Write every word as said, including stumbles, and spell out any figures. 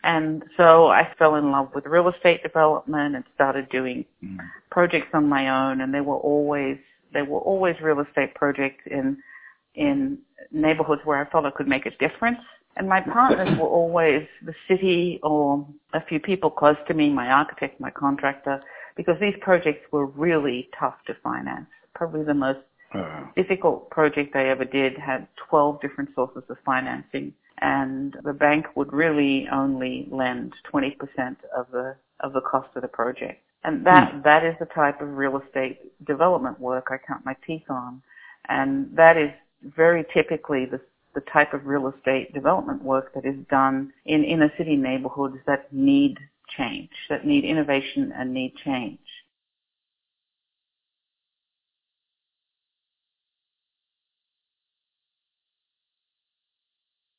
And so I fell in love with real estate development and started doing mm. projects on my own. And they were always, they were always real estate projects in, in neighborhoods where I felt I could make a difference. And my partners were always the city or a few people close to me, my architect, my contractor, because these projects were really tough to finance. Probably the most uh. difficult project I ever did had twelve different sources of financing, and the bank would really only lend twenty percent of the of the cost of the project. And that mm. that is the type of real estate development work I count my teeth on, and that is very typically the the type of real estate development work that is done in inner city neighborhoods that need change, that need innovation and need change.